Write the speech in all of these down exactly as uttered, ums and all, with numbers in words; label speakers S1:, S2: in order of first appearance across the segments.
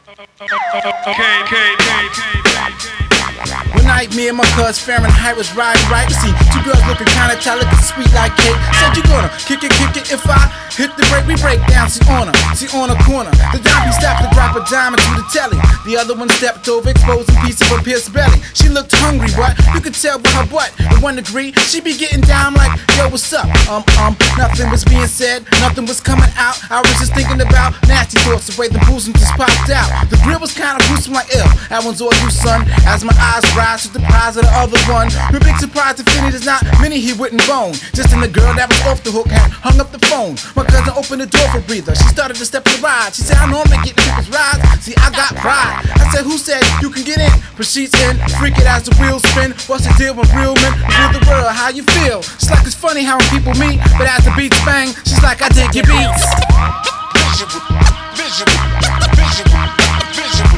S1: Okay, okay, okay, okay.
S2: One night, me and my cuz Fahrenheit was riding right. See, two girls looking kinda talented, sweet like cake. Said you gonna kick it, kick it if I hit the break. We break down, see on her, see on a corner. The dime stopped to drop a dime into the telly. The other one stepped over, exposing a piece of her pierced belly. She looked hungry, but you could tell by her butt. In one degree, she be getting down like, yo, what's up? Um, um, nothing was being said, nothing was coming out. I was just thinking about nasty thoughts, the way the boozing just popped out. The grill was kinda gruesome like ill. That one's all you, son. As my eyes rise to the prize of the other one. No big surprise to Finney, there's not many he wouldn't bone. Just in the girl that was off the hook had hung up the phone. My cousin opened the door for a breather. She started to step in the ride. She said, I normally get the people's rides. See, I got pride. I said, who said you can get in? But she's in, freak it as the wheels spin. What's the deal with real men? Real the world, how you feel? She's like, it's funny how when people meet, but as the beats bang, she's like, I dig your beats.
S3: Visual, visual, visual, visual,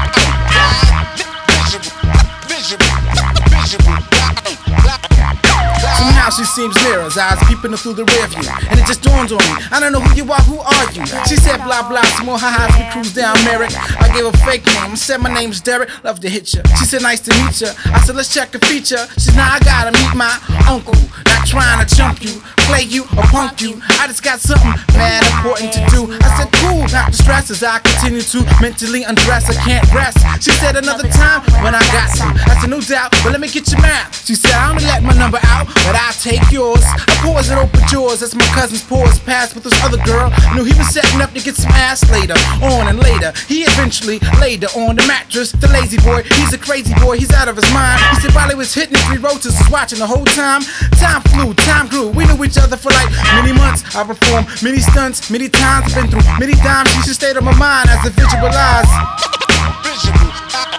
S3: visual, visual,
S2: Somehow she seems near us, eyes peeping through the rear view. And it just dawns on me, I don't know who you are, who are you? She said blah blah, some more ha-has, we cruise down Merrick. I gave a fake name, I said my name's Derek, love to hit ya. She said nice to meet ya, I said let's check a feature. She said now I gotta meet my uncle, not trying to chump you, play you or punk you. I just got something mad important to do. I said cool, not the stress as I continue to mentally undress, I can't rest. She said another time when I got some. I said no doubt, but let me get your map. She said I only let my number out, but I'll take yours. I pause and open yours as my cousin's pause passed with this other girl. I knew he was setting up to get some ass later on, and later he eventually laid her on the mattress. The lazy boy, he's a crazy boy, he's out of his mind. He said while he was hitting three rotors, was watching the whole time. Time flew, time grew, we knew each other for like many months. I performed many stunts, many times, been through many times. She just stayed on my mind as I visualize.
S3: visual,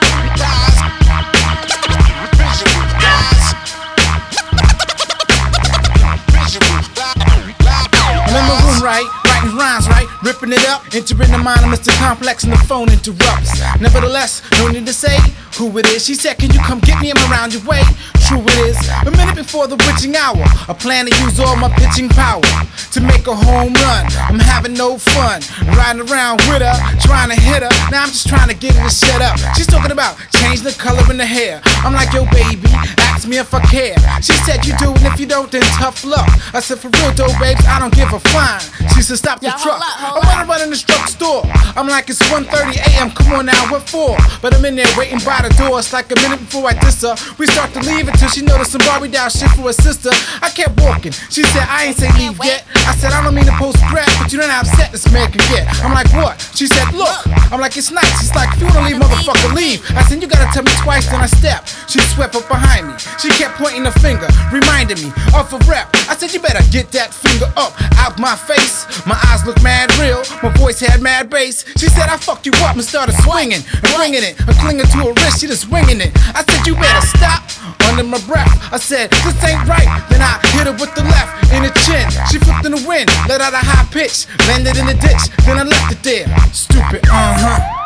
S2: I'm in my room, right? Writing rhymes, right? Ripping it up, entering the mind of Mister Complex and the phone interrupts. Nevertheless, no need to say who it is. She said, can you come get me? I'm around your way. True it is. A minute before the witching hour, I plan to use all my pitching power to make a home run. I'm having no fun riding around with her, trying to hit her. Now I'm just trying to get her to shut up. She's talking about changing the color in the hair. I'm like, yo baby, ask me if I care. She said you do, and if you don't, then tough luck. I said for real though, babes, I don't give a fine. She said stop the
S4: Yo,
S2: truck.
S4: hold up,
S2: I
S4: hold
S2: wanna run in the truck store. I'm like, it's one thirty a m Come on now, what for? But I'm in there waiting by the door. It's like a minute before I diss her. We start to leave until she noticed some Barbie doll shit for her sister. I kept walking. She said I ain't say leave yet. I said I don't mean to post crap, but you know how upset this man can get. I'm like, what? She said look. I'm like, it's nice. She's like, if you wanna leave, motherfucker, leave. I said you gotta tell me twice, then I step. She swept up behind me. She kept pointing her finger, reminding me of a rep. I said you better get that finger up out my face. My eyes look mad real, my voice had mad bass. She said I fucked you up and started swinging and bringing it, and clinging to her wrist, she just winging it. I said you better stop. Under my breath, I said this ain't right. Then I hit her with the left in the chin. She flipped in the wind, let out a high pitch, landed in the ditch. Then I left it there. Stupid, uh huh.